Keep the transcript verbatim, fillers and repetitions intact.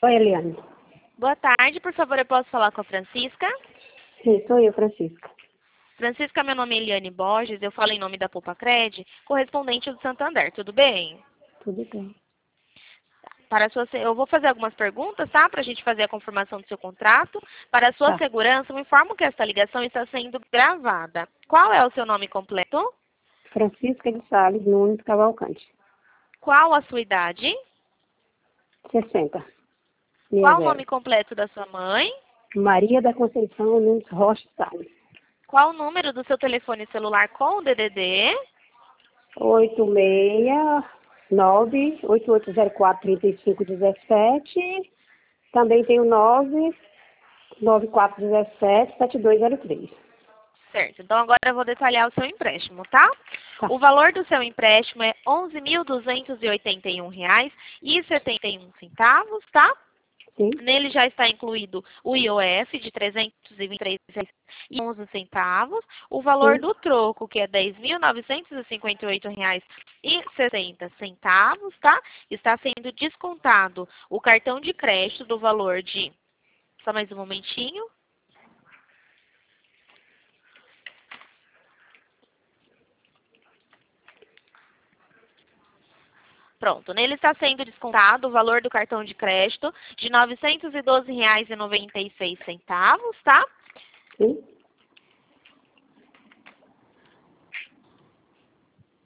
Oi, Eliane. Boa tarde, por favor, eu posso falar com a Francisca? Sim, sou eu, Francisca. Francisca, meu nome é Eliane Borges, eu falo em nome da Poupa-Cred, correspondente do Santander, tudo bem? Tudo bem. Para a sua, se- eu vou fazer algumas perguntas, tá? Para a gente fazer a confirmação do seu contrato. Para a sua Tá. segurança, eu informo que esta ligação está sendo gravada. Qual é o seu nome completo? Francisca de Sales Nunes Cavalcante. Qual a sua idade? sessenta. Qual o zero. nome completo da sua mãe? Maria da Conceição Nunes Rocha Sales. Qual o número do seu telefone celular com o D D D? oito seis nove oito oito zero quatro três cinco um sete. Também tem o nove nove quatro um sete sete dois zero três. Certo, então agora eu vou detalhar o seu empréstimo, tá? Tá. O valor do seu empréstimo é onze mil duzentos e oitenta e um reais e setenta e um centavos, tá? Sim. Nele já está incluído o I O F de trezentos e vinte e três reais e onze centavos, o valor Sim. do troco, que é dez mil novecentos e cinquenta e oito reais e sessenta centavos, tá? Está sendo descontado o cartão de crédito do valor de... Só mais um momentinho. Pronto, nele está sendo descontado o valor do cartão de crédito de novecentos e doze reais e noventa e seis centavos, tá? Sim.